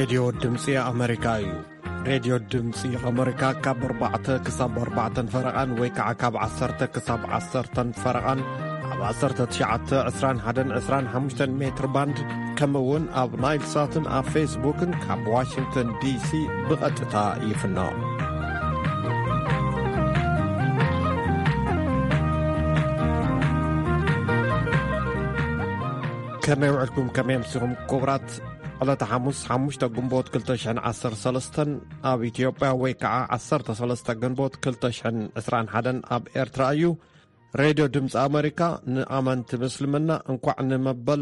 ሬድዮ ድምፂ ኣሜሪካ እዩ። ሬድዮ ድምፂ ኣሜሪካ ካብ 4 ክሳብ 4 ፈረቓን ወይ ከዓ ካብ 10 ክሳብ 10 ፈረቓን ኣብ 1921-25 ሜትር ባንድ ከምውን ኣብ ናይል ሳትን ኣብ ፌስቡክን ካብ ዋሽንግተን ዲሲ ብቐጥታ ይፍኖ። ከመይ ውዕልኩም ከመይ ምስኹም ክቡራት ዕለተ ሐሙስ 5 ግንቦት 2013 ኣብ ኢትዮጵያ ወይ ከዓ 13 ግንቦት 2021 ኣብ ኤርትራ እዩ። ሬድዮ ድምፂ ኣሜሪካ ንኣመንቲ ምስልምና እንኳዕ ንመበል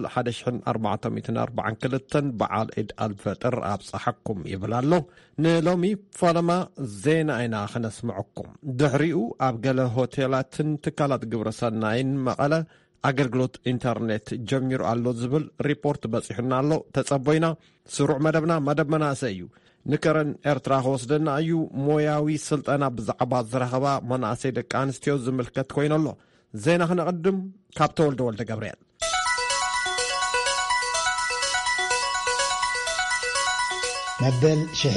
1442 በዓል ዒድ አልፈጥር ኣብፀሓኩም ይብል ኣሎ። ንሎሚ ፈለማ ዜና ኢና ክነስምዐኩም። ድሕሪኡ ኣብ ገለ ሆቴላትን ትካላት ግብረሰናይን መቐለ ኣገልግሎት ኢንተርኔት ጀሚሩ ኣሎ ዝብል ሪፖርት በፂሑና ኣሎ። ተጸቦይና ስሩዕ መደብና መደብ መናእሰይ እዩ። ንከረን ኤርትራ ክወስደና እዩ። ሞያዊ ስልጠና ብዛዕባ ዝረኸባ መናእሰይ ደቂ ኣንስትዮ ዝምልከት ኮይኑ ኣሎ። ዜና ክነቕድም ካብ ተወልደ ወልደ ገብርኤል። መበል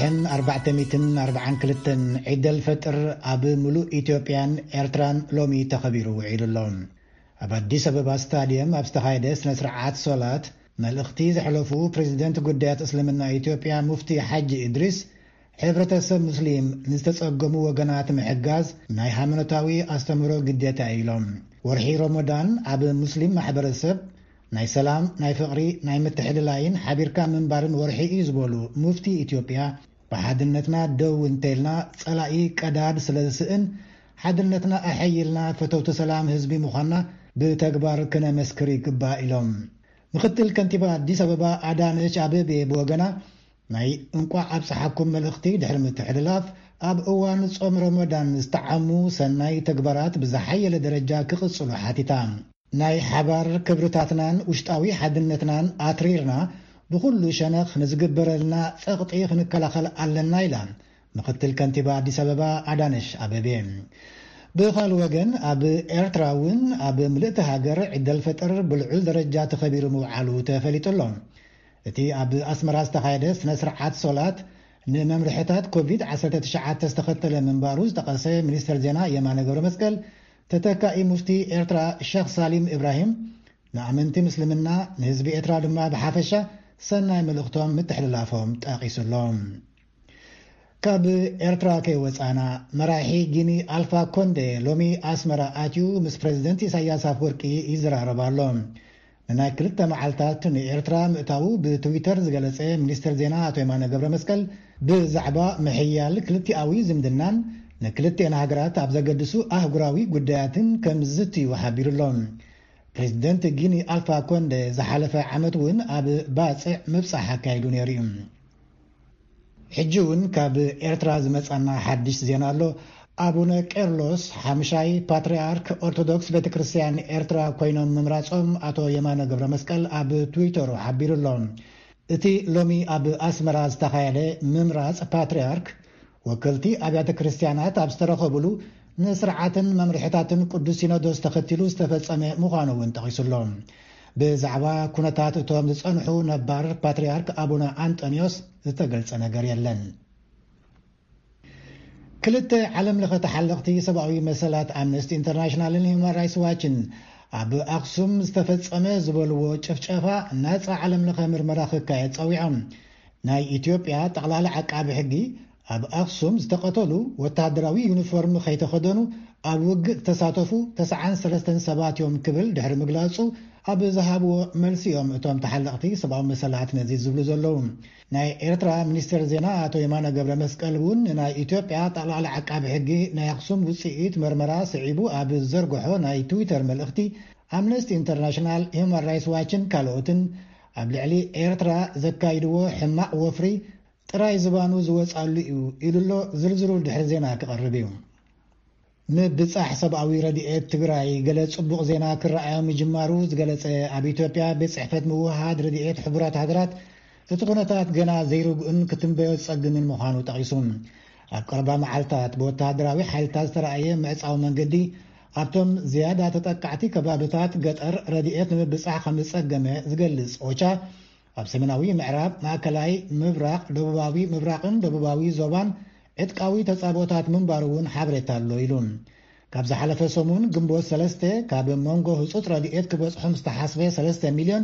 1442 ዒደል ፈጥር ኣብ ሙሉእ ኢትዮጵያን ኤርትራን ሎሚ ተኸቢሩ ውዒሉ ኣሎ። ኣብ አዲስ አበባ ስታዲየም ኣብ ዝተኻየደ ስነ ስርዓት ሶላት መልእኽቲ ዘሕለፉ ፕሬዚደንት ጉዳያት እስልምና ኢትዮጵያ ሙፍቲ ሓጂ ኢድሪስ ሕብረተሰብ ሙስሊም ንዝተጸገሙ ወገናት ምሕጋዝ ናይ ሃይማኖታዊ ኣስተምህሮ ግዴታ ኢሎም። ወርሒ ረመዳን ኣብ ሙስሊም ማሕበረሰብ ናይ ሰላም፣ ናይ ፍቕሪ፣ ናይ ምትሕልላይን ሓቢርካ ምንባርን ወርሒ እዩ ዝበሉ ሙፍቲ ኢትዮጵያ ብሓድነትና ደው እንተይልና ጸላኢ ቀዳድ ስለ ዝስእን ሓድነትና ኣሐይልና ፈተውቲ ሰላም ህዝቢ ምዃንና ብተግባር ክነመስክር ይግባእ ኢሎም። ምክትል ከንቲባ አዲስ አበባ አዳነች አቤቤ ብወገና ናይ እንቋዕ ኣብፅሓኩም መልእኽቲ ድሕሪ ምትሕልላፍ ኣብ እዋን ጾም ረመዳን ዝተዓሙ ሰናይ ተግባራት ብዝሓየለ ደረጃ ክቕጽሉ ሓቲታ ናይ ሓባር ክብርታትናን ውሽጣዊ ሓድነትናን ኣትሪርና ብኩሉ ሸነኽ ንዝግበረልና ጸቕጢ ክንከላኸል ኣለና ኢላ ምክትል ከንቲባ አዲስ አበባ አዳነች አቤቤ። ብኻል ወገን ኣብ ኤርትራ እውን ኣብ ምልእቲ ሃገር ዒደል ፈጥር ብልዑል ደረጃ ተኸቢሩ ምውዓሉ ተፈሊጡሎ። እቲ ኣብ ኣስመራ ዝተኻየደ ስነ ስርዓት ሶላት ንመምርሕታት ኮቪድ-19 ዝተኸተለ ምንባሩ ዝጠቐሰ ሚኒስተር ዜና የማነ ገብረ መስቀል ተተካኢ ሙፍቲ ኤርትራ ሼክ ሳሊም ኢብራሂም ንኣመንቲ ምስልምና ንህዝቢ ኤርትራ ድማ ብሓፈሻ ሰናይ መልእኽቶም ምትሕልላፎም ጠቒሱሎም። ካብ ኤርትራ ከይወፃና መራሒ ጊኒ ኣልፋ ኮንዴ ሎሚ ኣስመራ ኣትዩ ምስ ፕሬዚደንት ኢሳያስ ኣፈወርቂ ይዘራረባ ኣሎ። ንናይ 2 መዓልታት ንኤርትራ ምእታው ብትዊተር ዝገለጸ ሚኒስተር ዜና ኣቶ የማነ ገብረ መስቀል ብዛዕባ ምሕያል ክልቲኣዊ ዝምድናን ንክልቲአን ሃገራት ኣብ ዘገድሱ ኣህጉራዊ ጉዳያትን ከም ዝትዩ ሓቢሩሎም። ፕሬዚደንት ጊኒ ኣልፋ ኮንዴ ዝሓለፈ ዓመት እውን ኣብ ባፅዕ ምብፃሕ ኣካይዱ ነይሩ እዩ። ሕጂ እውን ካብ ኤርትራ ዝመጻና ሓድሽ ዜና ኣሎ። ኣቡነ ቄርሎስ ሓምሻይ ፓትርያርክ ኦርቶዶክስ ቤተ ክርስቲያን ኤርትራ ኮይኖም ምምራጾም ኣቶ የማነ ገብረ መስቀል ኣብ ትዊተሩ ሓቢሩሎም። እቲ ሎሚ ኣብ ኣስመራ ዝተኻየደ ምምራጽ ፓትርያርክ ወከልቲ ኣብያተ ክርስቲያናት ኣብ ዝተረኸብሉ ንስርዓትን መምርሕታትን ቅዱስ ሲኖዶስ ተኸቲሉ ዝተፈጸመ ምዃኑ እውን ጠቒሱሎም። ብዛዕባ ኩነታት እቶም ዝጸንሑ ነባር ፓትርያርክ ኣቡነ አንጦኒዮስ ዝተገልጸ ነገር የለን። ክልተ ዓለም ለኸ ተሓለቕቲ ሰብኣዊ መሰላት ኣምነስቲ ኢንተርናሽናልን ሂውማን ራይትስ ዋችን ኣብ ኣክሱም ዝተፈጸመ ዝበልዎ ጭፍጨፋ ናፃ ዓለም ለኸ ምርመራ ክካየድ ጸዊዖም። ናይ ኢትዮጵያ ጠቕላላ ዓቃቢ ሕጊ ኣብ ኣክሱም ዝተቐተሉ ወታደራዊ ዩኒፎርም ከይተኸደኑ ኣብ ውግእ ተሳተፉ 93 ሰባት እዮም ክብል ድሕሪ ምግላጹ ኣብ ዝሃብዎ መልሲኦም እቶም ተሓለቕቲ ሰብኣዊ መሰላት ነዚ ዝብሉ ዘለዉ። ናይ ኤርትራ ሚኒስትር ዜና ኣቶ የማነ ገብረ መስቀል እውን ናይ ኢትዮጵያ ጠቕላላ ዓቃቢ ሕጊ ናይ ኣክሱም ውፅኢት መርመራ ስዒቡ ኣብ ዘርግሖ ናይ ትዊተር መልእኽቲ ኣምነስቲ ኢንተርናሽናል ሂውማን ራይትስ ዋችን ካልኦትን ኣብ ልዕሊ ኤርትራ ዘካይድዎ ሕማቕ ወፍሪ ጥራይ ዝባኑ ዝወፃሉ እዩ ኢሉሎ ዝርዝሩ ድሕሪ ዜና ክቐርብ እዩ። ምብጻሕ ሰብኣዊ ረድኤት ትግራይ ገለ ጽቡቕ ዜና ክረኣዮም ይጅማሩ ዝገለጸ ኣብ ኢትዮጵያ ቤት ጽሕፈት ምውሃድ ረድኤት ሕቡራት ሃገራት እቲ ኩነታት ገና ዘይርግኡን ክትንበዮ ዝጸግምን ምዃኑ ጠቒሱ ኣብ ቀረባ መዓልታት ብወታደራዊ ሓይልታት ዝተረኣየ ምዕፃዊ መንገዲ ኣብቶም ዝያዳ ተጠቃዕቲ ከባቢታት ገጠር ረድኤት ንምብጻሕ ከም ዝጸገመ ዝገልጽ ኦቻ ኣብ ሰሜናዊ ምዕራብ ማእከላይ ምብራቅ ደቡባዊ ምብራቅን ደቡባዊ ዞባን ዕጥቃዊ ተጻቦታት ምንባሩውን ሓበሬታ ኣሎ ኢሉ ካብ ዝሓለፈ ሰሙን ግንቦት 3 ካብ መንጎ ህጹጽ ረድኤት ክበጽሖም ዝተሓስበ 3 ሚልዮን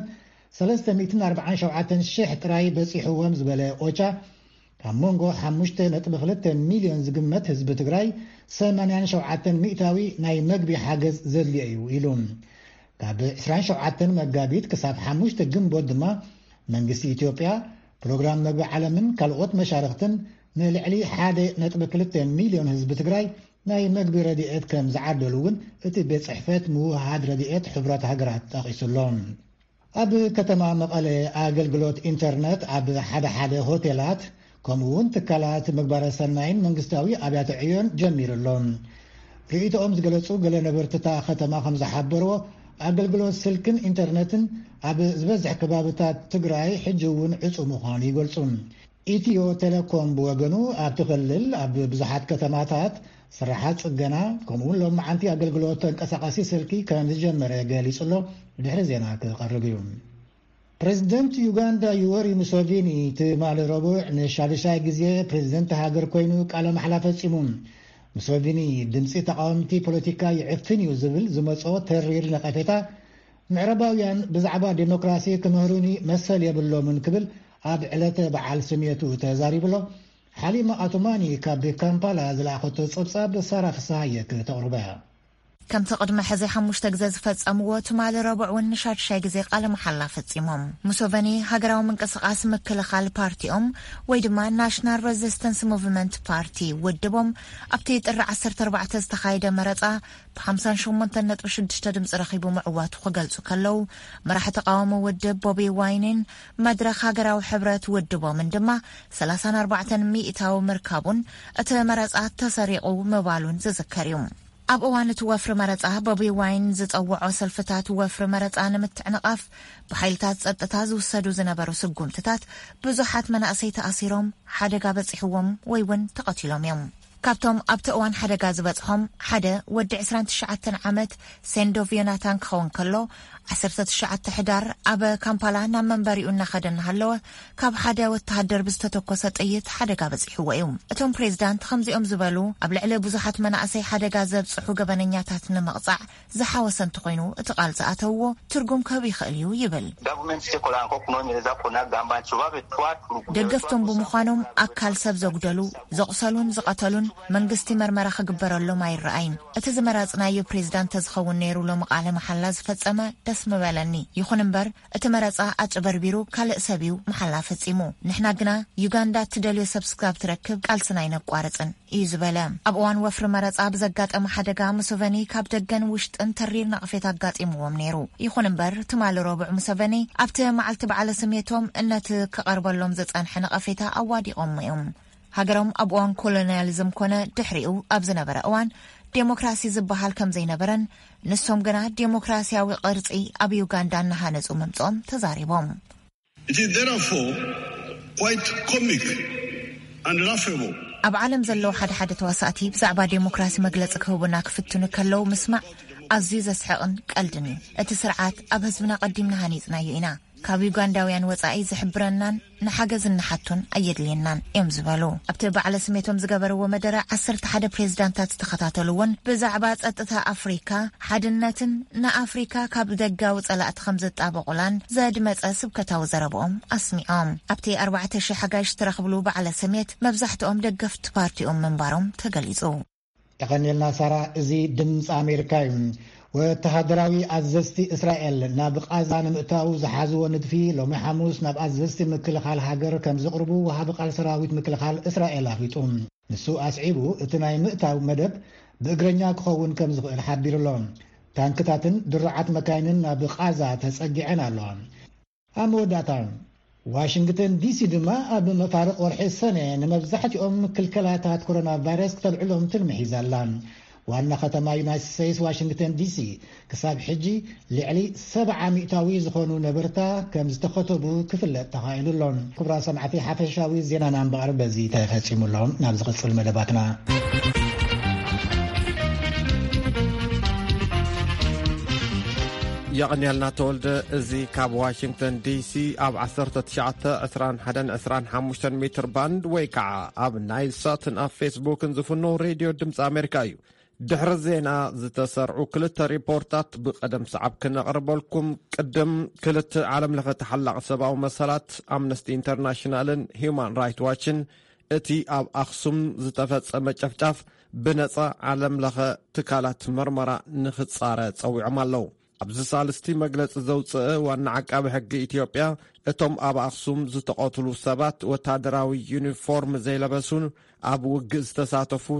347,000 ጥራይ በፂሕዎም ዝበለ ኦቻ ካብ መንጎ 5.2 ሚልዮን ዝግመት ህዝቢ ትግራይ 87 ሚእታዊ ናይ መግቢ ሓገዝ ዘድልዮ እዩ ኢሉ ካብ 27 መጋቢት ክሳብ 5 ግንቦት ድማ መንግስቲ ኢትዮጵያ ፕሮግራም መግቢ ዓለምን ካልኦት መሻርክትን ንልዕሊ 1.2 ሚልዮን ህዝቢ ትግራይ ናይ መግቢ ረድኤት ከም ዝዓደሉ እውን እቲ ቤት ጽሕፈት ምውሃድ ረድኤት ሕብረት ሃገራት ጠቒሱሎም። ኣብ ከተማ መቐለ ኣገልግሎት ኢንተርነት ኣብ ሓደ ሆቴላት ከምኡውን ትካላት ምግባረ ሰናይን መንግስታዊ ኣብያተ ዕዮን ጀሚሩሎም። ርእይቶኦም ዝገለጹ ገለ ነበርትታ ከተማ ከም ዝሓበርዎ ኣገልግሎት ስልክን ኢንተርነትን ኣብ ዝበዝሕ ከባቢታት ትግራይ ሕጂ እውን ዕፁ ምዃኑ ይገልጹ። ኢትዮ ቴሌኮም ብወገኑ ኣብ ትኽልል ኣብ ብዙሓት ከተማታት ስራሓት ጽገና ከምኡውን ሎም መዓንቲ ኣገልግሎት ተንቀሳቃሲ ስልኪ ከም ዝጀመረ ገሊጹሎ ድሕሪ ዜና ክቐርብ እዩ። ፕሬዚደንት ዩጋንዳ ዩወሪ ሙሶቪኒ ትማሊ ረቡዕ ንሻድሻይ ግዜ ፕሬዚደንት ሃገር ኮይኑ ቃለ መሓላ ፈጺሙ። ሙሶቪኒ ድምፂ ተቃወምቲ ፖለቲካ ይዕፍን እዩ ዝብል ዝመጾ ተሪር ነቐፌታ ምዕረባውያን ብዛዕባ ዴሞክራሲ ክምህሩኒ መሰል የብሎምን ክብል ኣብ ዕለተ በዓል ስሜቱ ተዛሪብሎ ሓሊማ ኣቶማኒ ካብ ካምፓላ ዝለኣኸቶ ጸብጻብ ሳራ ፍስሓየ ተቕርባ ከም ተቀድመ ሕዚ 5 ግዜ ዝፈጸምዎ ትማሊ ረቡዕ እውን ንሻድሻይ ግዜ ቃለ መሓላ ፈጺሞም። ሙሶቨኒ ሃገራዊ ምንቅስቓስ ምክልኻል ፓርቲኦም ወይ ድማ ናሽናል ሬዚስተንስ ሙቭመንት ፓርቲ ውድቦም ኣብቲ ጥሪ 14 ዝተኻየደ መረፃ ብ58.6 ድምፂ ረኺቡ ምዕዋቱ ክገልጹ ከለው መራሒ ተቃውሞ ውድብ ቦቢ ዋይንን መድረኽ ሃገራዊ ሕብረት ውድቦምን ድማ 34 ሚእታዊ ምርካቡን እቲ መረፃ ተሰሪቑ ምባሉን ዝዝከር እዩ። ኣብ እዋን እቲ ወፍሪ መረፃ ቦቢ ዋይን ዝፀውዖ ሰልፍታት ወፍሪ መረፃ ንምትዕንቃፍ ብሓይልታት ፀጥታ ዝውሰዱ ዝነበሩ ስጉምትታት ብዙሓት መናእሰይ ተኣሲሮም ሓደጋ በፂሕዎም ወይ እውን ተቐቲሎም እዮም። ካብቶም ኣብቲ እዋን ሓደጋ ዝበፅሖም ሓደ ወዲ 29 ዓመት ሴንዶቭ ዮናታን ክኸውን ከሎ 19 ሕዳር ኣብ ካምፓላ ናብ መንበሪኡ እናኸደ እናሃለወ ካብ ሓደ ወተሃደር ብዝተተኮሰ ጥይት ሓደጋ በፂሕዎ እዩ። እቶም ፕሬዚዳንት ከምዚኦም ዝበሉ ኣብ ልዕሊ ብዙሓት መናእሰይ ሓደጋ ዘብፅሑ ገበነኛታት ንምቕፃዕ ዝሓወሰ እንተኮይኑ እቲ ቃል ዝኣተውዎ ትርጉም ክህብ ይኽእል እዩ ይብል። ደገፍቶም ብምዃኖም ኣካል ሰብ ዘጉደሉ ዘቑሰሉን ዝቐተሉን መንግስቲ መርመራ ክግበረሎም ኣይረኣይን። እቲ ዝመረፅናዮ ፕሬዚዳንት ተዝኸውን ነይሩ ሎም ቃለ መሓላ ዝፈጸመ ደስ ምበለኒ። ይኹን እምበር እቲ መረፃ ኣጭበርቢሩ ካልእ ሰብ እዩ መሓላ ፈጺሙ። ንሕና ግና ዩጋንዳ ትደልዮ ሰብስክራብ ትረክብ ቃልስና ይነቋርፅን እዩ ዝበለ። ኣብ እዋን ወፍሪ መረፃ ብዘጋጠመ ሓደጋ ሙሶቨኒ ካብ ደገን ውሽጥን ተሪር ነቕፌት ኣጋጢምዎም ነይሩ። ይኹን እምበር ትማሊ ረቡዕ ሙሶቨኒ ኣብቲ መዓልቲ በዓለ ስሜቶም እነቲ ክቐርበሎም ዝጸንሐ ነቐፌታ ኣዋዲቖም እዮም። ሃገሮም ኣብ እዋን ኮሎኒያሊዝም ኮነ ድሕሪኡ ኣብ ዝነበረ እዋን ዴሞክራሲ ዝበሃል ከም ዘይነበረን ንሶም ግና ዴሞክራሲያዊ ቅርፂ ኣብ ዩጋንዳ እናሃነጹ መምጾም ተዛሪቦም። ኣብ ዓለም ዘለዉ ሓደ ተዋሳእቲ ብዛዕባ ዴሞክራሲ መግለፂ ክህቡና ክፍትኑ ከለው ምስማዕ ኣዝዩ ዘስሕቕን ቀልድን እዩ። እቲ ስርዓት ኣብ ህዝብና ቀዲምና ሃኒፅናዮ ኢና። ካብ ዩጋንዳውያን ወፃኢ ዝሕብረናን ንሓገዝ እናሓቱን ኣየድልየናን እዮም ዝበሉ። ኣብቲ በዓለ ስሜቶም ዝገበርዎ መደረ 11 ፕሬዚዳንታት ዝተኸታተሉውን ብዛዕባ ፀጥታ ኣፍሪካ ሓድነትን ንኣፍሪካ ካብ ደጋዊ ጸላእቲ ከም ዝጣበቑላን ዘድመፀ ስብከታዊ ዘረብኦም ኣስሚዖም። ኣብቲ 4,000 ሓጋሽ ዝተረኽብሉ በዓለ ስሜት መብዛሕትኦም ደገፍቲ ፓርቲኦም ምንባሮም ተገሊጹ። ተቐኒልና ሳራ እዚ ድምፂ ኣሜሪካ እዩ። ወተሃደራዊ ኣዘዝቲ እስራኤል ናብ ቃዛ ንምእታው ዝሓዝዎ ንድፊ ሎሚ ሐሙስ ናብ ኣዘዝቲ ምክልኻል ሃገር ከም ዝቕርቡ ወሃቢ ቃል ሰራዊት ምክልኻል እስራኤል ኣፍሊጡ። ንሱ ኣስዒቡ እቲ ናይ ምእታው መደብ ብእግረኛ ክኸውን ከም ዝኽእል ሓቢሩሎም። ታንክታትን ድርዓት መካይንን ናብ ቃዛ ተጸጊዐን ኣለዋ። ኣብ መወዳእታ ዋሽንግተን ዲሲ ድማ ኣብ መፋርቕ ወርሒ ሰነ ንመብዛሕትኦም ክልከላታት ኮሮና ቫይረስ ክተልዕሎም ትልሚ ሒዛላ። ዋና ከተማ ዩናይትድ ስቴትስ ዋሽንግተን ዲሲ ክሳብ ሕጂ ልዕሊ 70 ሚእታዊ ዝኾኑ ነበርታ ከም ዝተኸተቡ ክፍለጥ ተኻኢሉሎም። ክቡራ ሰማዕቲ ሓፈሻዊ ዜናና እምበቕር በዚ ተፈጺሙሎም። ናብ ዝቕፅል መደባትና يقنيلنا تولد ازي كاب واشنطن دي سي اب 1921 متر باند ويكع اب نايل ساتن اب فيسبوك نزفنو راديو دمس امريكا يو دحر زينا زتسرعو كلتا ريبورتات بقدم سعب كنقرب لكم قدم كلتا عالم لغة تحلق سباو مسالات امنستي انترناشنالن هيومان رايت واتشن اتي اب اخصم زتفت مجفجف بنصا عالم لغة تكالات مرمرة نختصارة تصوي عمالو أبز سالستي مجلس زوجة ونعك أب حق إثيوبيا اتم أب أخصم زتقاتلوا السبات وتادراوي يونيفورم زي لبسون أب وجز تساتفو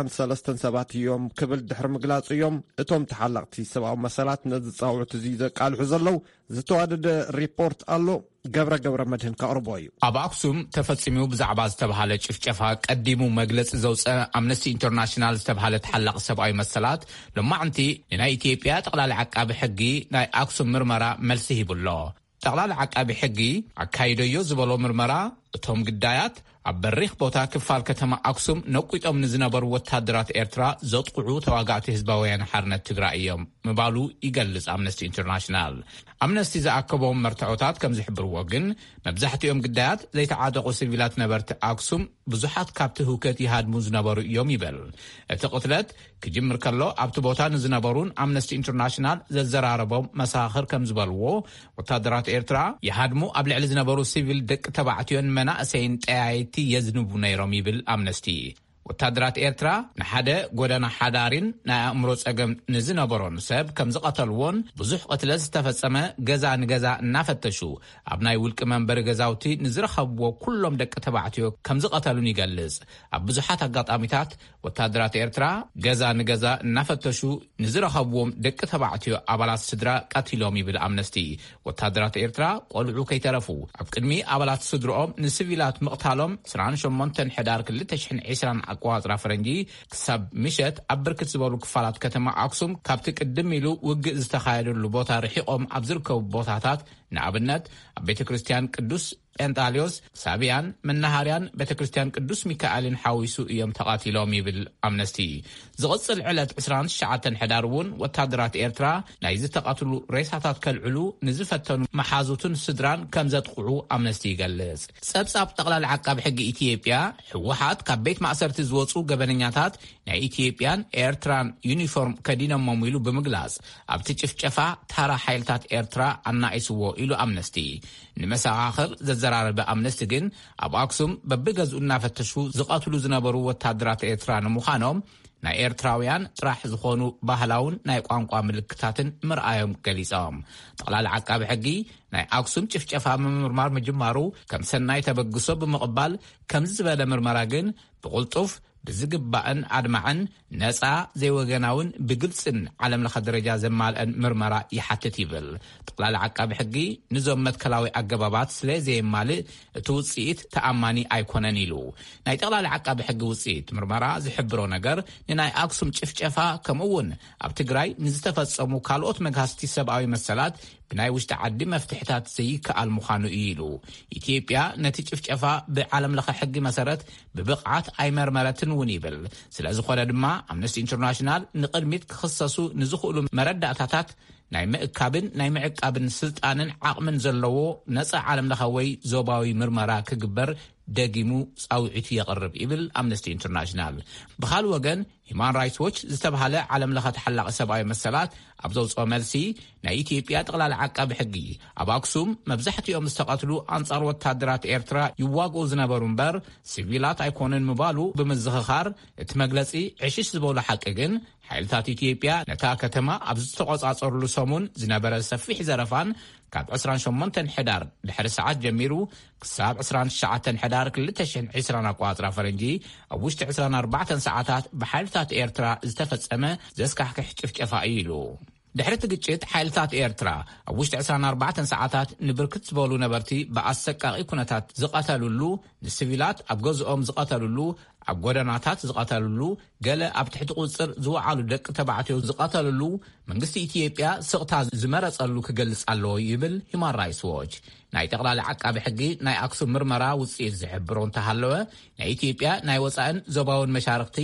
9 يوم قبل دحر مجلس يوم اتم تحلقتي سبع مسالات نزتصاوع تزيد قال حزلو زتوادد ريبورت قالو جبر مدهن كأربايو أب أخصم تفصيمو بزعباز تبهالة شفشفها قدموا مجلس زوجة أمنستي انترناشنال تبهالة تحلق سبع مسالات لما عنتي هنا إثيوبيا تقلال عقاب حقي ناي أخصم مرمرة ملسه بالله تقلال عقاب حقي عكايدو يوزبلو مرمرة اتهم قدايات عبريخ بوتا كفال كتما أكسوم نوكويت أم نزنبر وتهدرات إرترا زوتقعو تواقعت هزباويان حارنة تقرائيهم مبالو يقلز أمنستي انترناشنال أمنستي زاكبهم مرتعوتات كم زحبر وقن مبزحت يوم قدات زي تعادقوا سيفيلات نبرت أكسوم بزحات كابته كتي هاد مزنبر يوم يبل اتقتلت كجمر كالو أبتو بوتا نزنبرون أمنستي انترناشنال زلزراربهم مساخر كم زبالوو وتهدرات إرترا يهادمو قبل على زنبرو سيفيل دك تبعتيون مناقسين تاعيتي يزنبو نيرومي بالأمنستي وتادرات إيرترا نحدا قدنا حدارين نأمروز أقم نزنبرون سب كم زقتلون بزح قتلز تفسما جزا نجزا نفتشو أبناي ولك منبر جزاوتي نزرخب وكلهم دك تبعتيو كم زقتلون يجلز أبزحات قط أميتات وتادرات إيرترا جزا نجزا نفتشو نزرخبوم دك تبعتيو أبلاس صدرا قتلومي بالأمنستي وتادرات إيرترا قلعو كي ترفو أبقدمي أبلاس صدرهم نسفيلات مقتالهم سرعان شمونتن حدار كل تشحن 20 أقواطر فرنجي كسب مشت أبركت زبالو كفالات كتما أكسوم كابتك الدميلو وقز تخيلو لبوتا رحيقهم أبزركو بوتاتات نعبنت بيت كريستيان قدوس أنطاليوس سابيان من نهاريان بيت كريستيان قدوس ميكائيل حاويسو يوم تقاتلومي بالأمنستي زغص العلت 20 شعاتن حدارون وتادرات إيرترا نايز تقاتلو ريساتات كالعلو نزفتن محازوتن سدران كم زدقعو أمنستي قلز سبساب تقلال عقاب حق إثيوبيا حوحات كبيت مأسرت زوصو قبنياتات نا إثيوبيان إيرتران يونيفورم كدينا ممويلو بمقلاز أبتشف جفا تارا حيلتات إيرترا أنا إسوو إلو أمنستي نمسا آخر زرارب أمنستي جن أب أكسوم ببجز فتشو زقاتلو زنبرو وتادرات إيرتران مخانوم نا إيرتراويان راح زخونو باهلاون نا يقوانقوا ملكتاتن مرآيهم قليسهم تقلال عقاب حقي نا أكسوم شفشفها مرمار مجمارو كم سناي تبقصو بمقبال كم زبادة مرمراجن بغلطوف بزقباءن عدمعن نسعى زي وغناون بقلسن علم لخ درجة زمالن مرمرا يحتت يبل تقلال عقاب حقي نزوم متكلاوي أقبابات سلي زي مالي توصيت تأماني أيكونن يلو ناي تقلال عقاب حقي وصيت مرمرا زحبرو نقر ناي أكسوم شفشفا كمون أبتقراي نزتفصمو كالوت مقاستي سبعوي مسالات بناي وش تعدي مفتحتات زي كالمخانو إيلو إثيوبيا نتيجة شفشفا بعالم لخ حقي مسارات ببقعات أي مرمرات ونيبل سلازو خوانا دما أمنستي انترناشنال نقدميت كخصصو نزخولو مردأتاتات ناي مئكابن ناي معقابن سلطانن عقمن زلوو نصع عالم لخوي زوباوي مرمرا كقبر داقيمو صاوعيتي يقرب إبل أمنستي انترناشنال بخال وغن هيمان رايتس ووتش زتبهالة عالم لخ تحلق سبعي مسالات أبزوز أمالسي نا إثيوبيا تقلال عقاب حقي أبا أكسوم مبزحت يوم استقاتلو أنصار وتهدرات إيرترا يواقو زنبرون بر سيفيلات أيكونن مبالو بمزخخار اتمقلسي عشيش زبولو حققن حيلتات إثيوبيا نتا كتما أبزوز تقوص أصرلو سامون زنبرا سفيح زرفان كاب 28 حدار لحر ساعات جميرو كساب 20 ساعات حدار كل تشحن 20 أقواطر فرنجي أوشت 24 ساعات بحالتات إيرترا استفصمه زسكح كحجفائيلو دحرت قجت حالتات إيرترا أوشت 24 ساعات نبركت بولو نبرتي بأسكاقي كونتات زقاتلولو السيفيلات أبغزهم زقاتلولو أبغودناتات زقاتلولو قال أبتحت قصر زوعالو دك تبعتيو زقاتلولو منقستي إثيوبيا سقطا زمرصلو كجلص الله يبل هيمان رايتس ووتش ناي تقلال عقاب حقي ناي أكسوم مرمرا وصيت زحبرون تهلوه ناي إثيوبيا ناي وصان زوباون مشارقتي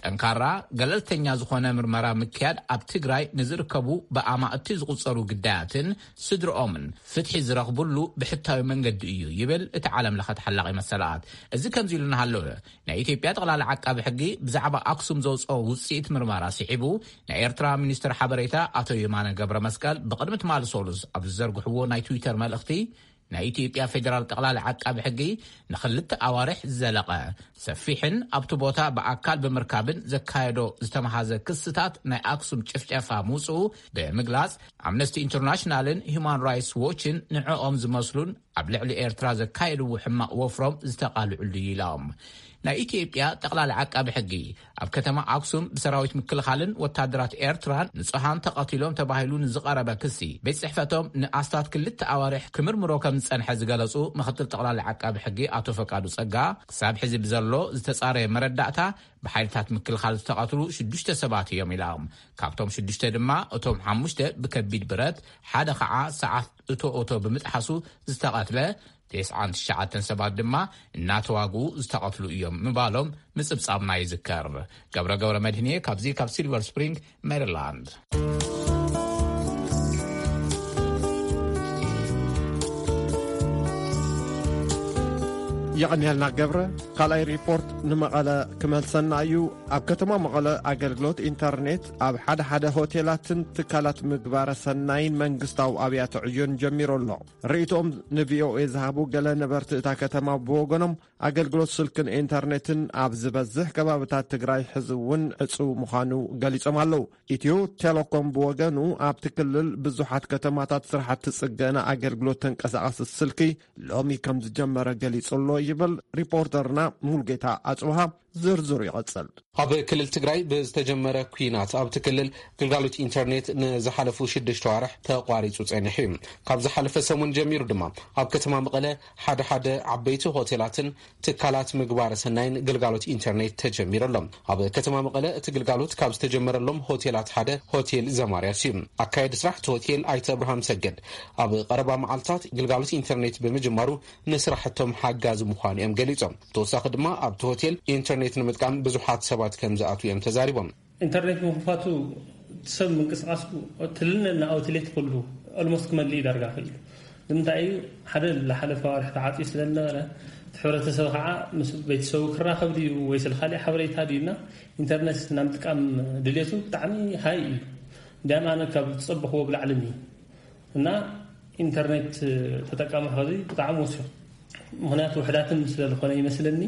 ጠንካራ ገለልተኛ ዝኾነ ምርመራ ምክያድ ኣብ ትግራይ ንዝርከቡ ብኣማእቲ ዝቁጸሩ ግዳያትን ስድሮኦምን ፍትሒ ዝረኽብሉ ብሕታዊ መንገዲ እዩ ይብል እቲ ዓለም ለኸ ተሓላቒ መሰላት። እዚ ከምዚ ኢሉና ሃለወ ናይ ኢትዮጵያ ጠቕላላ ዓቃቢ ሕጊ ብዛዕባ ኣክሱም ዘውፅኦ ውፅኢት ምርመራ ሲሒቡ ናይ ኤርትራ ሚኒስትር ሓበሬታ ኣቶ የማነ ገብረ መስቀል ብቅድሚ ትማል ሶሉስ ኣብ ዝዘርግሕዎ ናይ ትዊተር መልእኽቲ ናይ ኢትዮጵያ ፌደራል ጠቕላላ ዓቃቢ ሕጊ ንኽልተ ኣዋርሕ ዘለቐ ሰፊሕን ኣብቲ ቦታ ብኣካል ብምርካብን ዘካየዶ ዝተመሃዘ ክስታት ናይ ኣክሱም ጭፍጨፋ ምውፅኡ ብምግላጽ ኣምነስቲ ኢንተርናሽናልን ሂውማን ራይትስ ዎችን ንዕኦም ዝመስሉን ኣብ ልዕሊ ኤርትራ ዘካየድዎ ሕማቕ ወፍሮም ዝተቓልዑሉ ኢሎም። ናይ ኢትዮጵያ ጠቕላላ ዓቃቢ ሕጊ ኣብ ከተማ ኣክሱም ብሰራዊት ምክልኻልን ወታደራት ኤርትራን ንጹሃን ተቐቲሎም ተባሂሉ ንዝቐረበ ክሲ ቤት ጽሕፈቶም ንኣስታት ክልተ ኣዋርሕ ክምርምሮ ከም ዝጸንሐ ዝገለጹ ምክትል ጠቕላላ ዓቃቢ ሕጊ ኣቶ ፈቃዱ ጸጋ ክሳብ ሕዚ ብዘሎ ዝተጻረየ መረዳእታ ብሓይልታት ምክልኻል ዝተቐትሉ 6 ሰባት እዮም ኢሎም። ካብቶም 6 ድማ እቶም 5 ብከቢድ ብረት ሓደ ከዓ ሰዓት እቶ ብምጥሓሱ ዝተቐትለ 99 ሰባት ድማ እናተዋግኡ ዝተቐትሉ እዮም ምባሎም ምጽብጻብና ይዝከር። ገብረ መድህኔ ካብ ሲልቨር ስፕሪንግ ሜሪላንድ። يغنيلنا قبره قال ريبورت نمقالة كمال سنايو أب كتما مقالة أقلقلوت إنترنت أب حدا هوتيلات تكالات مقبارة سناين من قستاو أبيات عيون جميرو الله ريتهم نبيو إذهابو قلا نبرت إتا كتما بوغنم أقلقلوت سلكن إنترنتن أب زبزح كبابتات تقراي حزوون أتسو مخانو قاليسهم هلو إتيو تيلوكوم بوغنو أب تكلل بزوحات كتماتات سرحات تسقنا أقلقلوت تنكساقس السلكي لومي كم زجمرة قاليس الله يبل ريبورترنا مولجيتا أتوها زرزور يغسل. أب كل التجري بستجمرة كوينات أب تكلل قلقالوت إنترنت نزحلفو شدش توارح تقاري توتعني حيم قاب زحلف سمون جمير دمام أب كتما مقلة حدا عبيتو هوتيلاتن تكالات مقبارة سنين قلقالوت إنترنت تجمير لهم أب كتما مقلة تقلقالوت كاب استجمر لهم هوتيلات حدا هوتيل زمارياسيم أكايد سرحت هوتيل آيت أبراهام سجد أب قربا معلطات قلقالوت إنترنت بمجمارو نسرحتهم حاجاز مخاني أم قليتهم توساق دما أب هوتيل إنترنت نمتقام بزوحات سبات كم زاتو يم تزاربهم إنترنت مخفاتو تسب من قصقاسكو تلنا أوتيليت كله المست كمالي درجة خلي دمتاعي حدا لحدا فارح تعاطي سلنا تحورة تسوقع بيتسوق كرا خبدي ويسل خالي حوريت هادينا إنترنت نمتقام دليتو تعني هاي دائما أنا كبتصبح هو بالعلمي هنا إنترنت تتقام هذي بتعم وسع هناك وحدات مثل الخوني مثلني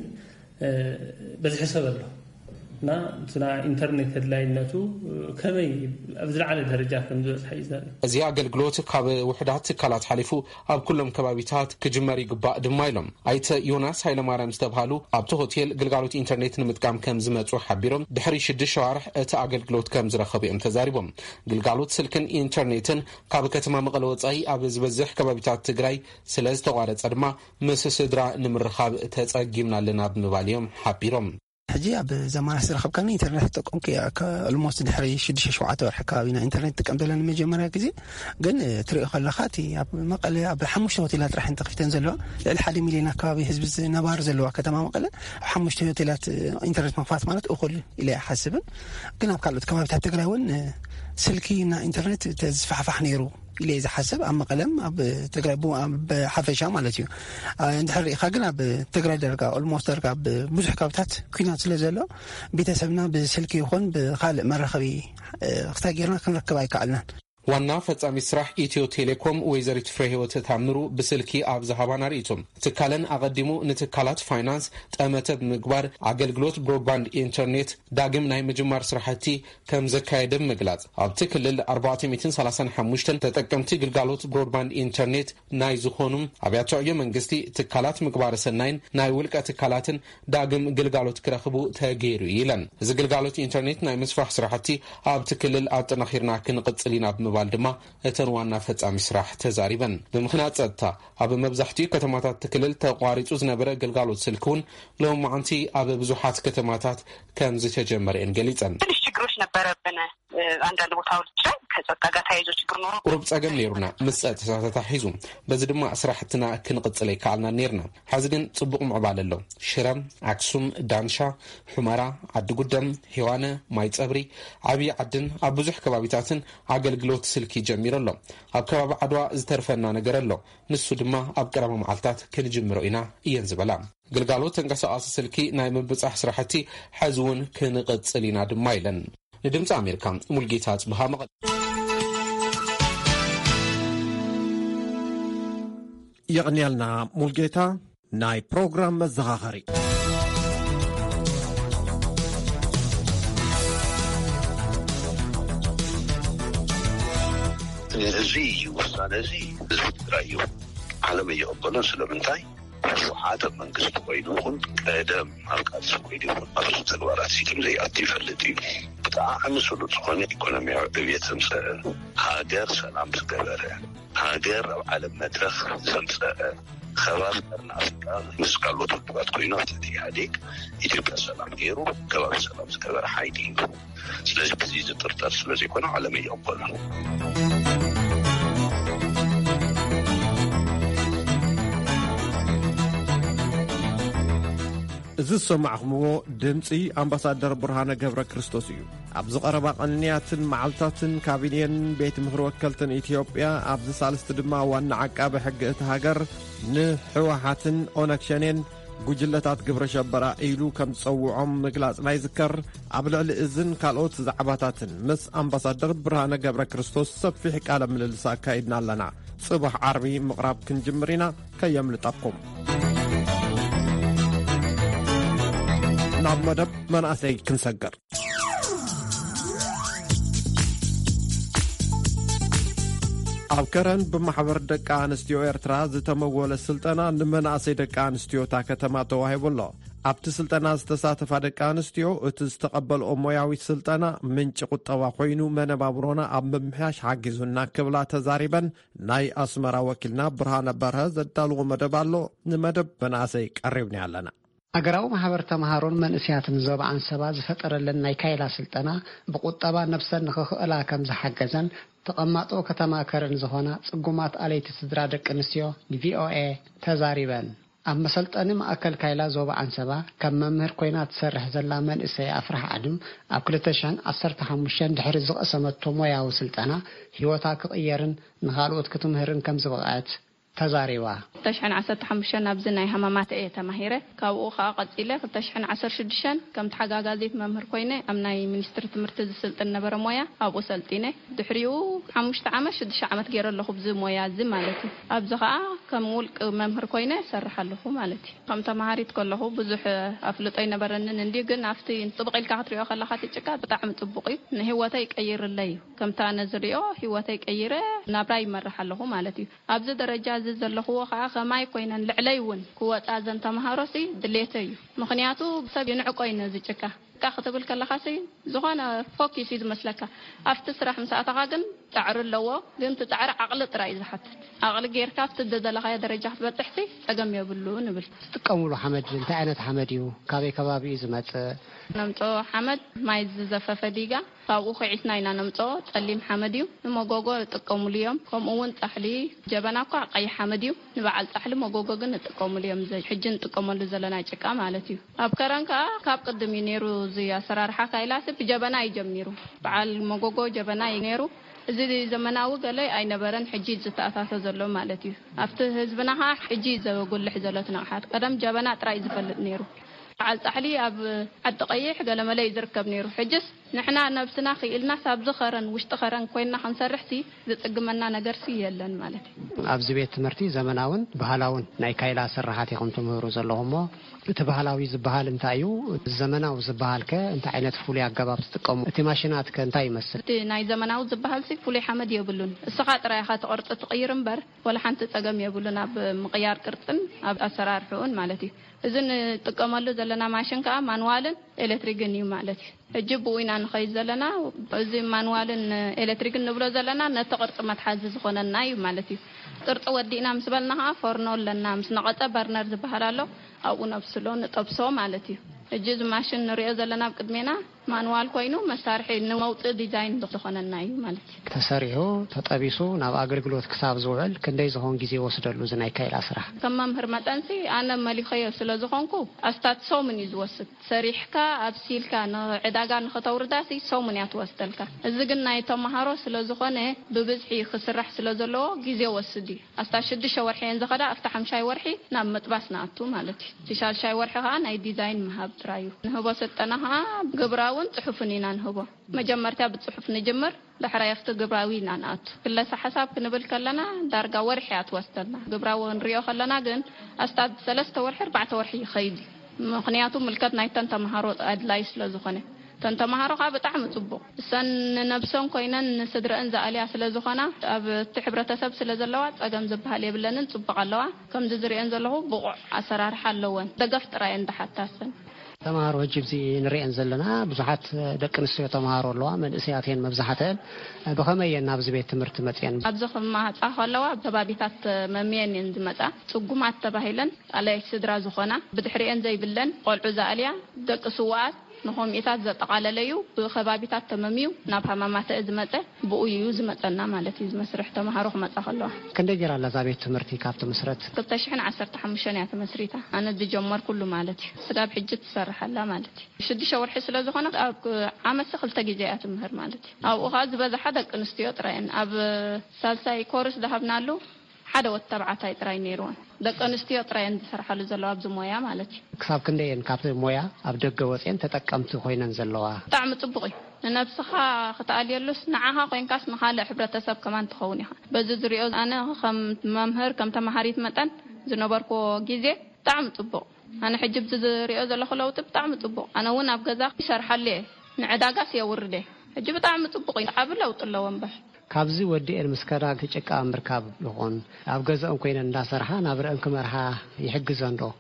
بس حسب له نا تنا إنترنت هدلايناتو كمي أبزر على درجة كم زوج حيزان أزياء قلقلوت كاب وحدات كالات حلفو أب كلهم كبابيتات كجمري قباء دمايلهم أيت يوناس هاي لما مستبهالو أب هوتيل قلقلوت إنترنت نمتقام كم زمت وحبيرهم دحري شد شوارح أتا قلقلوت كم زرخبي امتزاربهم قلقلوت سلكن إنترنتن كاب كتما مقلوت أي أبز بزح كبابيتات تقراي سلاز توارد أدما مسسدرا نمرخاب تتأجيمنا لنا بمباليهم حبيرهم حجي أب زمان سرخب كان إنترنت تقوم كالموست دحري شدش شوعات ورحكاوينا إنترنت تقوم دلنا مجمرة كذي قل طريق خلخاتي أب مقلة أب حمش توتيلات راح نتقف تنزلوا للحد ملينا كابي حزب نبار زلوا كتمام مقلة حمش توتيلات إنترنت مفات مالت أخل إلى حسبا قلنا بقالت كمان بتعتقرون سلكينا إنترنت تزفع فحنيرو إلى إذا حسب أما قلم أب تقربوا أب حفشة مالتيو عند حري خاقنا بتقرب درجة الموست درجة بمزح كابتات كنا تلزلوا بتسبنا بسلكي يخون بخالق مرة خبي اختاجرنا كنا ركباي كعلنا وانا فتامي سراح إيتيو تيليكوم ويزاريت فريه وتتعمرو بسلكي أبزهابانا ريتم تكالن أقدمو نتكالات فاينانس تأمتب مقبار عقلقلوت بروباند إنترنت داقم ناي مجمار سراحتي كم زكايدم مقلات أبتكلل 435 تتكمتي قلقالوت بروباند إنترنت ناي زخونم أبياتو عيو منقستي تكالات مقبار سنين ناي ولك تكالاتن داقم قلقالوت كرخبو تاقيرو يلن إذا قلقالوت إنترنت ناي مسفح سراحتي أبتكلل أبتناخيرنا كنقصلين بالدما تنوانا فتام سراح تزاربا بمخنات صدتا اب مبزحتي كتماتات تكلل تقاريصو زنبره قلقالوت سلكون لو معنتي اب بزوحات كتماتات كان زتجمر انجليزن تشغروش نبربنا عندنا بوتاول ከጸጋ ታይዞ ችግር ነው ቁርብ ጸገም ነይሩና ምስጥ ተሳታታ ሒዙ በዚ ድማ ስራሕትና ክንቅጽል ይካልና ነርና ሓዚ ግን ጽቡቕ ምዕባል ኣሎ ሽረም አክሱም ዳንሻ ሑመራ አድጉደም ሄዋነ ማይ ጸብሪ ዓብይ ዓድን ኣብ ብዙሕ ከባቢታትን ኣገልግሎት ስልኪ ጀሚሩ ኣሎ ኣብ ከባቢ ዓድዋ ዝተርፈና ነገር ኣሎ ንሱ ድማ ኣብ ቀረባ መዓልታት ክንጅምሮ ኢና እየን ዝበላ ግልጋሎት ተንቀሳቃሲ ስልኪ ናይ ምብጻሕ ስራሕቲ ሓዚ እውን ክንቅጽል ኢና ድማ ኢለን ንድምፂ ኣሜሪካ ሙልጌታ ጽብሃ መቐለ يغنيلنا مولجيتا ناي بروغرام مزخاخري زي وصانا زي رايو عالمي يقبلون سلمنتاي وحاجة من قصد وينوهم قدم هالقاس وينوهم أرسل الورات سيتم زي أتي فلتي بتاع مسؤول تقني إقتصادي عبية سمسة هاجر سلام سكبرة هاجر عالم مدرخ سمسة خبر أفريقيا مسقالو تطبيقات كوينات دي هذيك إثيوبيا سلام غيره كبار سلام سكبرة حيدين سلازم تزيد ترتر سلازم يكون عالمي يقبلون እዚ ሰማዕኹምዎ ድምፂ ኣምባሳደር ብርሃነ ገብረ ክርስቶስ እዩ ኣብዚ ቀረባ ቀንያትን መዓልታትን ካቢኔን ቤት ምክሪ ወከልትን ኢትዮጵያ ኣብዚ ሳልስቲ ድማ ዋና ዓቃቢ ሕጊ እቲ ሃገር ንሕወሓትን ኦነግሸኔን ጉጅለታት ግብረ ሸበራ ኢሉ ከም ዝፀውዖም ምግላጽ ናይ ዝከር ኣብ ልዕሊ እዝን ካልኦት ዛዕባታትን ምስ ኣምባሳደር ብርሃነ ገብረ ክርስቶስ ሰፊሕ ቃለ ምልልስ ኣካይድና ኣለና ጽባሕ ዓርቢ ምቕራብ ክንጅምር ኢና ከየምልጠኩም ናብ መደብ መናእሰይ ክንሰገር ኣብ ከረን ብማሕበር ደቂ ኣንስትዮ ኤርትራ ዝተመወለ ስልጠና ንመናእሰይ ደቂ ኣንስትዮ እታ ከተማ ተዋሂቡሎ ኣብቲ ስልጠና ዝተሳተፋ ደቂ ኣንስትዮ እቲ ዝተቐበልኦ ሞያዊ ስልጠና ምንጭ ቁጠባ ኮይኑ መነባብሮና ኣብ ምምሕያሽ ሓጊዙና ክብላ ተዛሪበን ናይ ኣስመራ ወኪልና ብርሃነ በርሀ ዘዳልዎ መደብ ኣሎ ንመደብ መናእሰይ ቀሪብና ኣለና አገራው ማህበር ተማሃሮን መንእስያትን ዘባን ሰባ ዝፈጠረለን ናይ ካይላ ስልጠና በቁጠባ ነፍሰን ንኽኽእላ ከም ዝሓገዘን ተቀማጦ ከተማ ከረን ዝኾና ጽጉማት አለይቲ ስድራ ደቂ ኣንስትዮ ቪኦኤ ተዛሪበን ኣብ መሰልጠኒ ማእከል ካይላ ዘባን ሰባ ከም መምህር ኮይና ትሰርሕ ዘላ መንእሰይ ኣፍራህ ዓድም ኣብ 2015 ድሕሪ ዝቀሰመቶ ሞያዊ ስልጠና ህይወታ ክቕየርን ንኻልኦት ክትምህርን ከም ዝበቕዐት ተዛሪባ ተሽሐን 15 ናብዝ ናይ ሃማማት ተማሂረ ካብኡ ኸ ቀጽለ ተሽሐን 16 ከም ተሓጋጋዚት መምህር ኮይነ ኣብ ናይ ሚኒስትሪ ትምህርቲ ዝስልጥን ነበረ ሞያ ኣብኡ ሰልጢነ ድሕሪኡ 5 ዓመት 6 ዓመት ገይረለኹ ብዝ ሞያ ዝ ማለት እዩ ኣብዚ ኸ ከም ውልቅ መምህር ኮይነ ሰርሐለኹ ማለት እዩ ከም ተማሃሪት ከለኹ ብዙሕ ኣፍልጦይ ነበረንን እንዲ ግን ኣፍቲ ጥብቂልካ ክትሪኦ ከለኻ ትጭቃ ብጣዕሚ ጥቡቅ እዩ ንህይወተይ ቀይርለይ ከምታ ነዝሪኦ ህይወተይ ቀይረ ናብራ ይመርሐለኹ ማለት እዩ ኣብዚ ደረጃ ዘለኹዎ ኸ ከማይ ኮይነን ልዕለይውን ክወጣ ዘን ተማሃሮሲ ድሌተዩ ምኽንያቱ ሰብ ይንዕቆይነ ዝጭቃ ክትብል ከለኻሲ ዝኾነ ፎኪስ ዝመስለካ ኣብቲ ስራሕ ምሳኣተኻ ግን ጣዕር ኣለዎ ግን ትጣዕር ዓቕሊ ጥራይ ዝሓትት ዓቕሊ ጌርካ ኣብቲ ደለኻዮ ደረጃ ክትበፅሕሲ ፀገም የብሉ ንብል ትጥቀምሉ ሓመድ እንታይ ዓይነት ሓመድ እዩ ካበይ ከባቢ ዝመጽእ ነምጾ ሓመድ ማይ ዝዘፈፈ ዲጋ ካብኡ ኺዒትና ኢና ነምጾ ጸሊም ሓመድ እዩ ንመጎጎ ይጥቀሙሉ እዮም ከምኡውን ጻሕሊ ጀበና እኳ ቀይሕ ሓመድ እዩ ንበዓል ጻሕሊ መጎጎ ግን ይጥቀሙሉ እዮም ሕጂ ንጥቀመሉ ዘለና ጭቃ ማለት እዩ ኣብ ከረንካ ካብ ቅድም ነይሩ አሰራርሓ ካይላስ ብጀበና ይጀምሩ በዓል መጎጎ ጀበና ይነሩ እዚ ዘመናዊ ገለ ኣይነበረን ሕጂ ዝተኣታተ ዘሎ ማለት እዩ ኣብቲ ህዝብናኻ ሕጂ ዘጉልሕ ዘሎት ነቕሓት ቀደም ጀበና ጥራይ ዝፈልጥ ነይሩ በዓል ጻሕሊ ኣብ ዓዲ ቀይሕ ገለ መለይ ዝርከብ ነይሩ ሕጅስ ንሕና ነብስና ኽኢልና ሳብ ዝኸረን ውሽጢ ኸረን ኮይና ክንሰርሕሲ ዝጥግመና ነገርሲ የለን ማለት እዩ ኣብዚ ቤት ትምህርቲ ዘመናውን ባህላውን ናይ ካይላ ስራሓት ይኹም ትምህሩ ዘለኹሞ እቲ ባህላዊ ዝበሃል እንታይ እዩ ዘመናዊ ዝበሃል ከ እንታይ ዓይነት ፍሉይ ኣገባብ ዝጥቀሙ እቲ ማሽናት ከ እንታይ ይመስል እቲ ናይ ዘመናዊ ዝበሃል ሲ ፍሉይ ሓመድ የብሉን እስኻ ጥራይኻ ተቆርጽ ትቕይር እምበር ወላ ሓንቲ ፀገም የብሉን ኣብ ምቕያር ቅርጽን ኣብ ኣሰራርሑን ማለት እዩ እዚ ንጥቀመሉ ዘለና ማሽን ከዓ ማኑዋልን ኤሌክትሪክን እዩ ማለት እዩ ሕጂ ብኡይና ንኸይድ ዘለና እዚ ማኑዋልን ኤሌክትሪክን ንብሎ ዘለና ነቲ ቅርጽ መትሓዚ ዝኾነና እዩ ማለት እዩ ቅርጽ ወዲእና ምስ በልና ከዓ ፎርኖ ኣለና ምስ ነቐፀ በርነር ዝበሃል ኣሎ ኣብኡ ነብስሎ ንጠብሶ ማለት እዩ እጅዝ ማሽን ንሪኦ ዘለና ቅድሜና ማኑዋል ኮይኑ መሳርሒ ንመውጽእ ዲዛይን ዝኾነና እዩ ማለት እዩ ተሰሪሑ ተጠቢሱ ናብ አገልግሎት ክሳብ ዝውዕል ክንደይ ዝኾን ግዜ ወስደሉ ዝናይ ካይላ ስራሕ ከም መምህር መጠንሲ ኣነ መሊኸዮ ስለ ዝኾንኩ ኣስታት ሰውምን እዩ ዝወስድ ሰሪሕካ ኣብሲልካ ንዕዳጋ ንኽተውርዳሲ ሰውምን እያ ትወስደልካ እዚ ግን ናይ ተመሃሮ ስለ ዝኾነ ብብዝሒ ክስራሕ ስለ ዘለዎ ግዜ ወስድ እዩ ኣስታት 6 ወርሒ እየን ዝኸዳ ኣብቲ 5 ወርሒ ናብ ምጥባስ ንኣቱ ማለት እዩ ሻልሻይ ወርሒ ከዓ ናይ ዲዛይን ምሃብ ጥራዩ ንህቦ ስልጠና ከዓ ግብራውን ጽሑፍን ኢና ንህቦ መጀመርታ ብጽሑፍ ንጅምር ድሕሪ ኣፍቲ ግብራዊ ኢና ንኣቱ ክለሳ ሓሳብ ክንብል ከለና ዳርጋ ወርሒ ኣትወስደና ግብራዊ ንሪኦ ከለና ግን ኣስታት 3 ወርሒ 4 ወርሒ ይኸይድ ምክንያቱ ምልከት ናይ ተመሃሮ ኣድላይ ስለ ዝኾነ ተመሃሮ ከዓ ብጣዕሚ ጽቡቕ እሰን ነብሰን ኮይነን ንስድረን ዘኣልያ ስለ ዝኾና ኣብ ሕብረተሰብ ስለ ዘለዋ ጸገም ዝበሃል የብለንን ጽቡቕ ኣለዋ ከም ዝሪአን ዘለኹ ብቑዕ ኣሰራርሓ ኣለወን ደገፍ ጥራይ እንዳሓታሰን ተማሃሮ ጅብዚ ንሪአን ዘለና ብዙሓት ደቂ ኣንስትዮ ተማሃሮ ኣለዋ መንእሰያትን መብዛሕተን ብኸመየን ናብ ቤት ትምህርቲ መፅአን ኣብዚ ከማፃ ከለዋ ከባቢታት መምየን ዝመፃ ጽጉማት ተባሂለን ኣላይ ስድራ ዝኾና ብድሕሪአን ዘይብለን ቆልዑ ዘኣልያ ደቂ ስዋኣት ንኾሚታት ዘጠቃለለዩ ብኸባቢታት ተመሚዩ ናብ ሃማማት ዝመፀ ብኡዩ ዝመፀና ማለት እዩ ዝመስርሕ ተማሃሮ ክመፃ ከለዋ ክንደይ ጌራ ኣላ ቤት ትምህርቲ ካብቲ መስረት 2015 እያ ተመስሪታ ኣነ ዝጀመር ኩሉ ማለት እዩ ስጋብ ሕጂ ትሰርሓላ ማለት እዩ 6 ወርሒ ስለ ዝኾነ ኣብ ዓመት 2 ግዜ እያ ትምህር ማለት እዩ ኣብኡ ከዓ ዝበዝሓ ደቂ ኣንስትዮ ጥራየን ኣብ ሳልሳይ ኮርስ ዝሃብናሉ ሓደ ወጥ ተባዕታይ ጥራይ ነይሩን ደቂ ኣንስትዮ ጥራየን ዝሰርሓሉ ዘለዋ ኣብዚ ሞያ ማለት እዩ ክሳብ ክንደየን ካብቲ ሞያ ኣብ ደገ ወፅን ተጠቀምቲ ኮይነን ዘለዋ ብጣዕሚ ጽቡቕ እዩ ንነብስኻ ክትኣልየሉስ ንዓኻ ኮይንካስ ንኻልእ ሕብረተሰብ ከማን ትኸውን ኢኻ በዚ ዝሪኦ ኣነ ከም መምህር ከም ተማሃሪት መጠን ዝነበርኩ ግዜ ብጣዕሚ ጽቡቕ ኣነ ሕጂ ዝሪኦ ዘለኹ ለውጢ ብጣዕሚ ጽቡቕ ኣነ እውን ኣብ ገዛ ይሰርሓለ ንዕዳጋስ የውርደ ሕጂ ብጣዕሚ ጽቡቕ እዩ ዓብ ለውጢ ኣለዎ እምበር ካብዚ ወዲኤን ምስከዳ ክጭቃ ምርካብ ይኹን ኣብ ገዛኦም ኮይነን እንዳሰርሓ ናብ ርአን ክመርሓ ይሕግዘን ዶ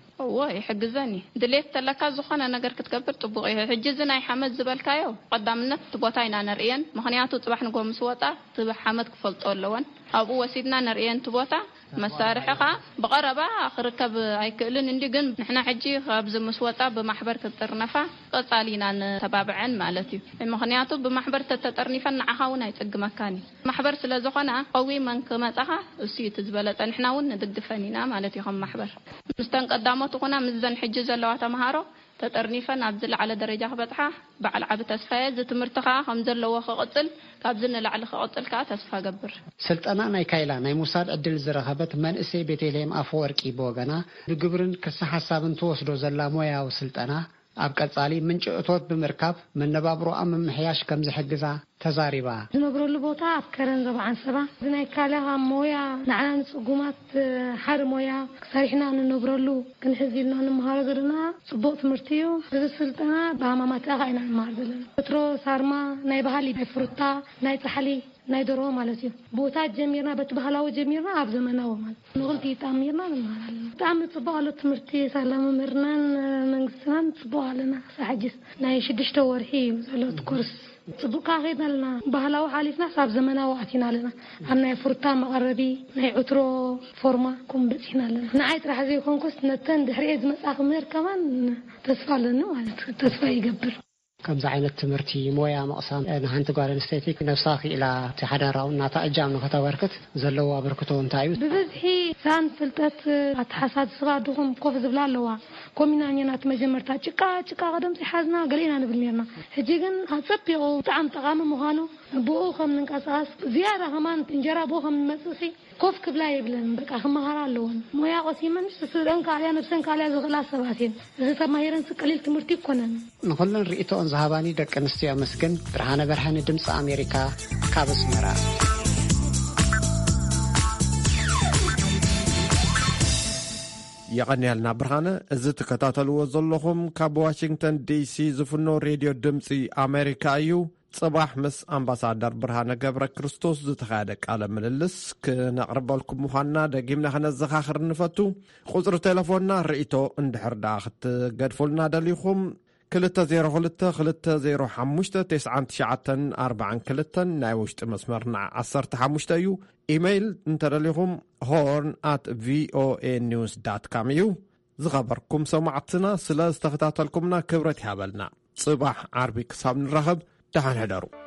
ይሕግዘኒ ድሌት ተለካ ዝኾነ ነገር ክትገብር ጽቡቕ እዩ ሕጂ ዝናይ ሓመድ ዝበልካዮ ቀዳምነት ቦታ ኢና ነርእየን ምክንያቱ ጽባሕ ንጎ ምስ ወጣ ጽባሕ ሓመድ ክፈልጦ ኣለወን ኣብኡ ወሲድና ነርእየን ቦታ መሳርሕኻ ብቐረባ ክርከብ ኣይክእልን እንዲ ግን ንሕና ሕጂ ካብዚ ምስ ወጣ ብማሕበር ክትጥርነፋ ቀጻሊና ንተባብዐን ማለት እዩ ምክንያቱ ብማሕበር ተጠርኒፈን ንዓኻ እውን ኣይጽግመካኒ ማሕበር ስለ ዝኾነ ቀዊ መን ክመጻኻ እሱ እዩ ዝበለጠ ንሕና እውን ንድግፈን ኢና ማለት እዩ ከም ማሕበር ምስተን ቀዳሞት ኮና ምዘን ሕጂ ዘለዋ ተማሃሮ ተጠርኒፈን ኣብ ዝለዓለ ደረጃ ክበጽሓ በዓል ዓብ ተስፋየ ዝትምህርትኻ ከም ዘለዎ ክቕጽል ካብዚ ንላዕሊ ክቕጽል ከዓ ተስፋ ገብር ስልጠና ናይ ካይላ ናይ ሙሳድ ዕድል ዝረኸበት መንእሰይ ቤተልሔም ኣፈወርቂ ብወገና ብግብርን ክስ ሓሳብን ትወስዶ ዘላ ሞያዊ ስልጠና ኣብ ቀጻሊ ምንጭ እቶት ብምርካብ መነባብሮ ኣብ ምምሕያሽ ከም ዝሕግዛ ተዛሪባ ዝነብረሉ ቦታ ኣብ ከረን ዘባዓን ሰባ ናይ ካይላ ሞያ ንዓና ንጽጉማት ሓደ ሞያ ክሰሪሕና ንነብረሉ ክንሕዚልና ንምሃሮ ዘለና ጽቡቕ ትምህርቲ እዩ እዚ ስልጠና ብሃማማት ኢና ንመሃር ዘለና ወትሮ ሳርማ ናይ ባህሊ ናይ ፍሩታ ናይ ጻሕሊ ናይ ደሮ ማለት እዩ ቦታ ጀሚርና በቲ ባህላዊ ጀሚርና ኣብ ዘመናዊ ማለት ንኽልቲ ጣሚርና ንመሃራለን ብጣዕሚ ጽቡቕ ኣሎ ትምህርቲ ሰላም ምርናን መንግስትናን ጽቡቕ ኣለና ሳሕጅስ ናይ 6 ወርሒ ዘሎ ኮርስ ጽቡቕ ካኺድና ባህላዊ ሓሊፍና ኣብ ዘመናዊ ኣቲና ኣለና ኣብ ናይ ፍሩታ መቐረቢ ናይ ዑትሮ ፎርማ ኩም በፂና ኣለና ንዓይ ጥራሕ ዘይኮንኩስ ነተን ድሕሪኤ ዝመጻኽ ምህር ከማን ተስፋ ኣለኒ ማለት ተስፋ ይገብር ከምዚ ዓይነት ትምህርቲ ሞያ መቕሳም ንሓንቲ ጓል ኣንስተይቲ ነፍሳ ክኢላ ተሓዳራው እናታ እጃም ንኸተበርክት ዘለዎ ኣበርክቶ እንታይ እዩ ብብዝሒ ሳን ፍልጠት ኣተሓሳድ ስባድኹም ኮፍ ዝብላ ኣለዋ ኮሚናኛናት መጀመርታ ጭቃ ቀደም ሲሓዝና ገሊና ንብል ነርና ሕጂ ግን ኣጸቢቑ ብጣዕሚ ጠቓሚ ምዃኑ ብኡ ከም ንንቀሳቐስ ዝያዳ ከማን እንጀራ ብኡ ከም ንመፅሲ ኮፍ ክብላ የብለን በቃ ክመሃር ኣለዎን ሞያ ቆሲመን ስስረን ካልያ ነፍሰን ካልያ ዝኽእላ ሰባት እየን እዚ ተማሂረን ቀሊል ትምህርቲ ይኮነን ንኹለን ርእቶን ዝሃባኒ ደቂ ኣንስትዮ ኣመስግን ብርሃነ በርሃን ድምፂ ኣሜሪካ ካብ ኣስመራ የቐንያልና ብርሃነ እዚ ትከታተልዎ ዘለኹም ካብ ዋሽንግተን ዲሲ ዝፍኖ ሬድዮ ድምፂ ኣሜሪካ እዩ ጽባሕ ምስ ኣምባሳደር ብርሃነ ገብረ ክርስቶስ ዝተኻየደ ቃለ ምልልስ ክነቕርበልኩም ምዃንና ደጊምና ክነዘኻኽር ንፈቱ ቁፅሪ ቴሌፎንና ርእቶ እንድሕር ዳ ክትገድፉልና ደሊኹም 205-994 ናይ ውሽጢ መስመርና 15 እዩ ኢሜይል እንተደሊኹም horn@voanews.com እዩ ዝኸበርኩም ሰማዕትና ስለ ዝተኸታተልኩምና ክብረት ይሃበልና። ጽባሕ ዓርቢ ክሳብ ንራኸብ ደሓን ሕደሩ።